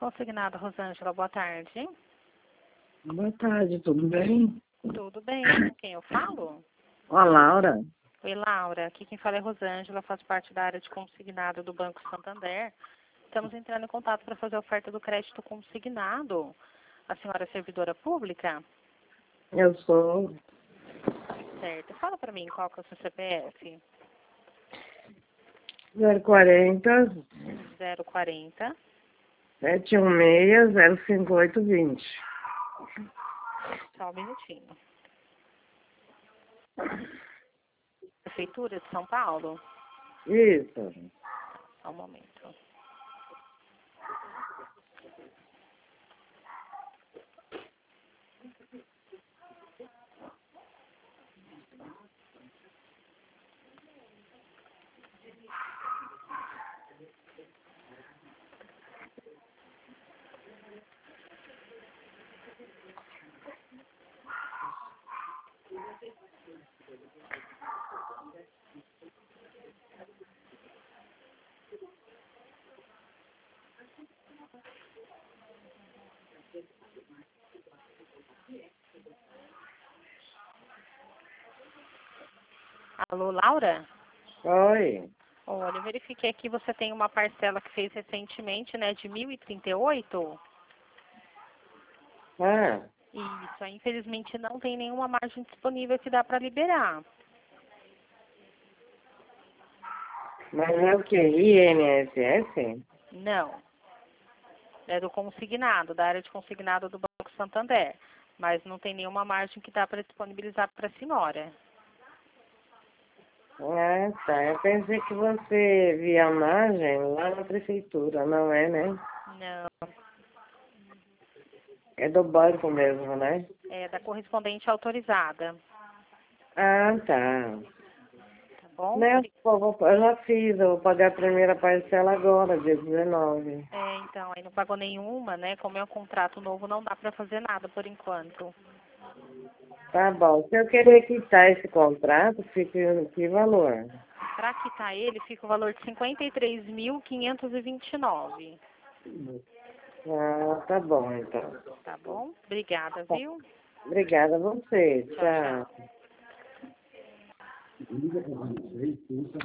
Consignado, Rosângela, boa tarde. Boa tarde, tudo bem? Tudo bem, com quem eu falo? Ó, Laura. Oi, Laura. Aqui quem fala é Rosângela, faço parte da área de consignado do Banco Santander. Estamos entrando em contato para fazer a oferta do crédito consignado. A senhora é servidora pública? Eu sou Certo. Fala para mim qual que é o seu CPF. 040 040 716 05820. Só um minutinho. Prefeitura de São Paulo? Isso. Só um momento. Alô, Laura? Oi. Olha, eu verifiquei aqui, você tem uma parcela que fez recentemente, né, de 1.038. Ah, Isso, aí, infelizmente não tem nenhuma margem disponível que dá para liberar. mas é o que? INSS? Não, é do consignado, da área de consignado do Banco Santander. Mas não tem nenhuma margem que dá para disponibilizar para a senhora. Ah, tá. Eu pensei que você via a margem lá na prefeitura, não é, né? Não, É do banco mesmo, né? é da correspondente autorizada, Ah, tá. tá bom? Né, eu já fiz, eu vou pagar a primeira parcela agora, dia 19. Então, aí não pagou nenhuma, né? Como é um contrato novo, não dá para fazer nada por enquanto. Tá bom. Se eu querer quitar esse contrato, fica em que valor? Para quitar ele, fica o valor de 53.529. Ah, tá bom, então. Tá bom? Obrigada, Tá. viu? Obrigada a você. Tchau, Tchau. tchau.